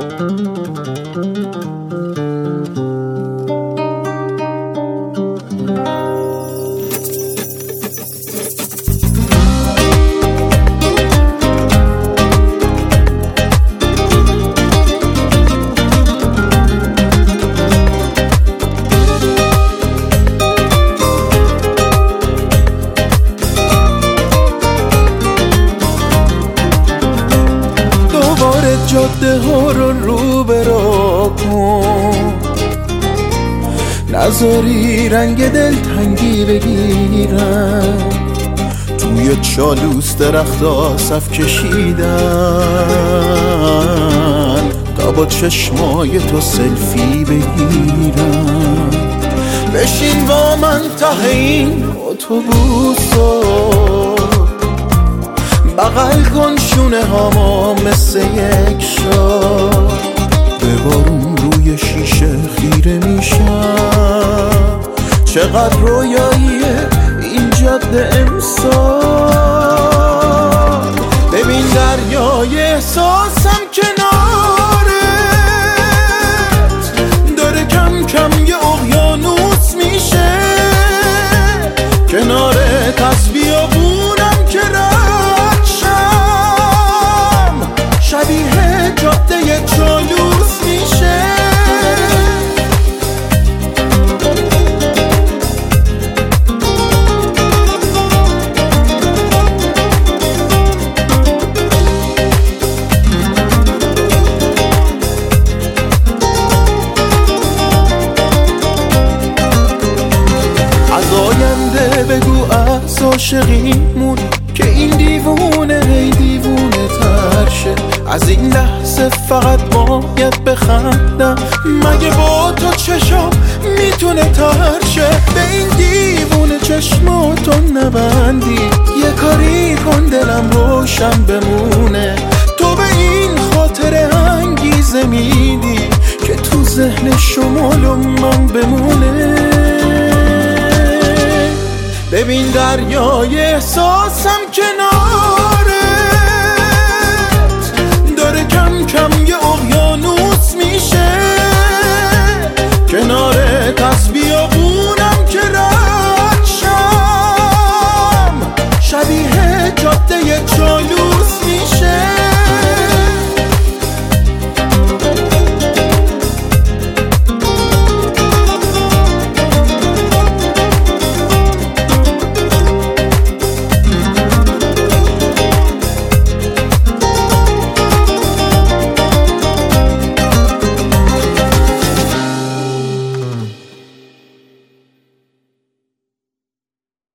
جاده ها رو برا کن، نذاری رنگ دلتنگی بگیرم. توی چالوس درختا صف کشیدن تا با چشمای تو سلفی بگیرم. بشین با من ته این اتوبوسو، بغل کن شونه هاما مثل یک شار. به بارون روی شیشه خیره میشم، چقدر رویاییه این جاده امسال. ببین دریای احساسم کنارت داره کم کم یه اقیانوس میشه. کنارت از بیابونم که شبیه جاده چالوس میشه. از آینده بگو از عاشقیمون که این دیوونه هی دیوونه تر شه. از این لحظه فقط باید بخندم، مگه با تو چشم میتونه تر شه. به این دیوونه چشماتو نبندی، یه کاری کن دلم روشن بمونه. تو به این خاطر انگیزه میدی که تو ذهن شمال و من بمونه. ببین دریای احساسم کنار